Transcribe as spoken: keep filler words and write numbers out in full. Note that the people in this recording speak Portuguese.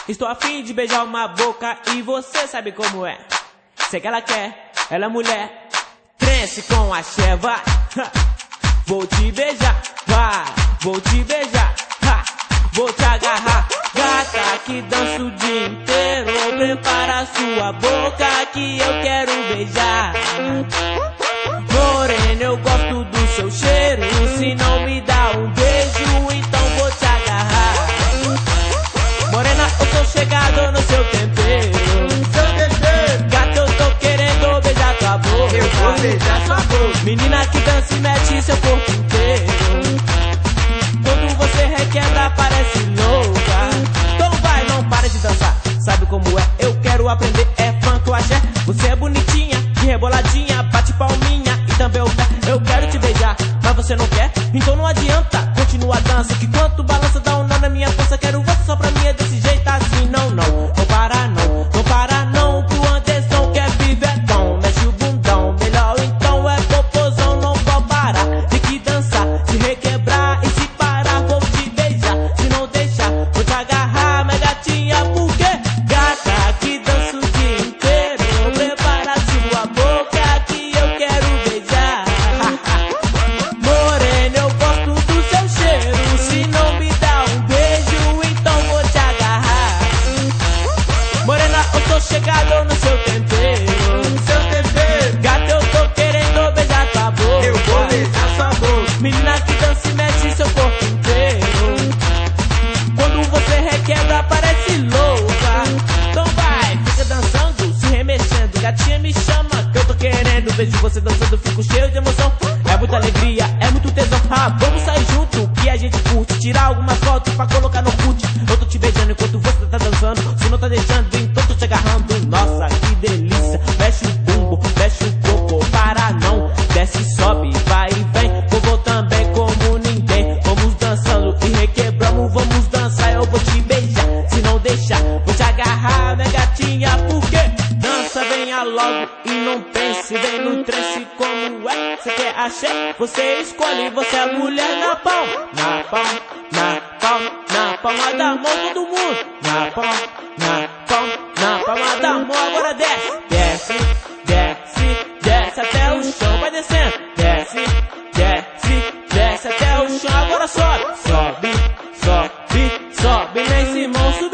Estou a fim de beijar uma boca e você sabe como é. Sei que ela quer, ela é mulher. Trance com a Cheva. Vou te beijar, vai, vou te beijar, ha, vou te agarrar. Gata que dança o dia inteiro, prepara sua boca que eu quero beijar. Morena, eu gosto do seu cheiro, se não me dá um beijo, então vou te agarrar. Morena, eu tô chegado no seu tempero, seu tempero. Gata, eu tô querendo beijar tua boca, eu vou beijar sua boca. Menina que dança e mete seu corpo inteiro, quando você requebra parece louca. Então vai, não para de dançar, sabe como é, eu quero aprender, é funk ou axé. Você é bonitinha, de reboladinha, bate palminha e também o pé. Eu quero te beijar, mas você não quer, então não adianta, continua a dança, que quanto balança dá um nó na minha força. Quero você só pra mim, é desse jeito assim, não, não. Não para não, não para não, que o Anderson quer vivetão. Mexe o bundão, melhor então é popozão, não pode parar. Tem que dançar, se requebrar e se parar, vou te beijar. Se não deixar, vou te agarrar, minha gatinha, porque gata que dança o dia inteiro, prepara sua boca que eu quero beijar. Morena, eu gosto do seu cheiro, se não me dá um beijo, então vou te agarrar. Morena, eu tô chegado no seu tempero, seu tempero. Gata, eu tô querendo beijar tua boca, eu vou beijar sua boca. Menina que dança e mexe seu corpo inteiro, quando você requebra parece louca. Então vai, fica dançando, se remexendo. Gatinha me chama, que eu tô querendo. Vejo você dançando, fico cheio de emoção. É muita alegria, é muito tesão. Ah, vamos sair junto, que a gente curte. Tirar algumas fotos pra colocar no cut. Eu tô te beijando enquanto você tá dançando. Se não tá deixando, então tô te agarrando. Nossa, que delícia, mexe o bumbo, mexe o corpo. Para não, desce e sobe, vai e vem. Vou também como ninguém. Vamos dançando e requebramos, vamos dançar. Eu vou te beijar, se não deixar, vou te agarrar, minha gatinha, porque dança, venha logo e não pense. Vem no trance como é, você quer axé? Você escolhe, você é mulher na palma, na palma, na palma, na palma da mão todo mundo. Na palma, na palma, na palma da mão, agora desce, desce, desce, desce até o chão, vai descendo. Desce, desce, desce até o chão, agora sobe, sobe, sobe, sobe, vem Simão, sube.